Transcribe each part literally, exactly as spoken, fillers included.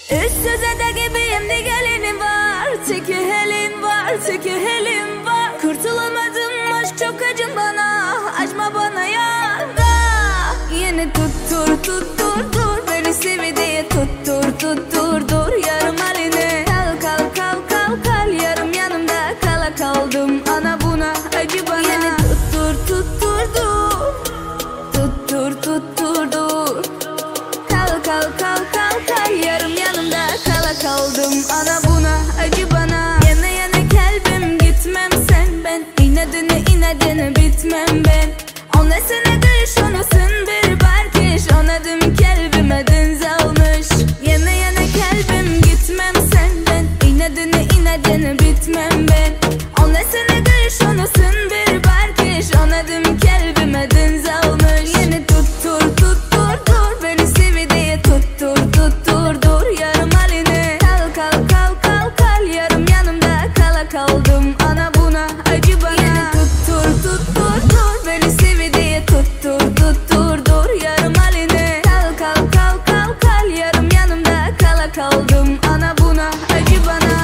Üstsüze gibiyim de geleni var. Teki helin var, teki helin var. Kurtulamadım, aşk çok acın bana. Açma bana yar. Yine tuttur tuttur dur, beni sevi diye tuttur tuttur dur. Yarım haline kal kal kal kal kal. Yarım yanımda kala kaldım, ana buna acı bana. Yine tuttur tuttur dur, tuttur tuttur dur. Kal kal kal kal kal. Yarım yanımda kala kaldım, ana buna acı bana. Yana yana kalbim gitmem sen ben. İnadını inadını bitmem ben. Anlasana gülüş onusun bir barkiş. Onadım kalbime deniz almış. Yana yana kalbim gitmem sen ben. İnadını inadını bitmem ben. Anlasana gülüş onusun bir barkiş. Onadım kalbime deniz almış. Yine tuttur tuttur dur, beni sevi diye tuttur tuttur dur. Yarım haline kal kal kal kal kal. Yarım yanımda kala kaldım, ana buna acı bana. Yine tuttur tuttur dur, beni sevi diye tuttur tuttur dur. Yarım haline kal kal kal kal kal. Yarım yanımda kala kaldım, ana buna acı bana.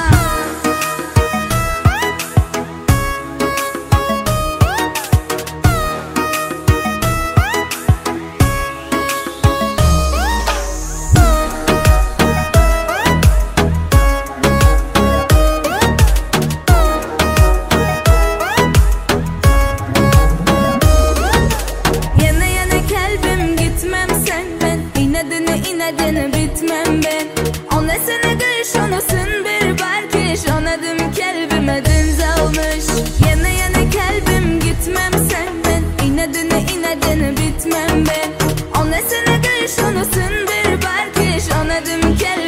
Yana yana kalbim gitmem sen ben. İnadını inadını bitmem ben. Anlasana gülüş onusun bir barkiş. Onadım kalbime deniz almış. Yana yana kalbim gitmem sen ben. İnadını inadını bitmem ben. Anlasana gülüş onusun bir barkiş. Onadım kalbime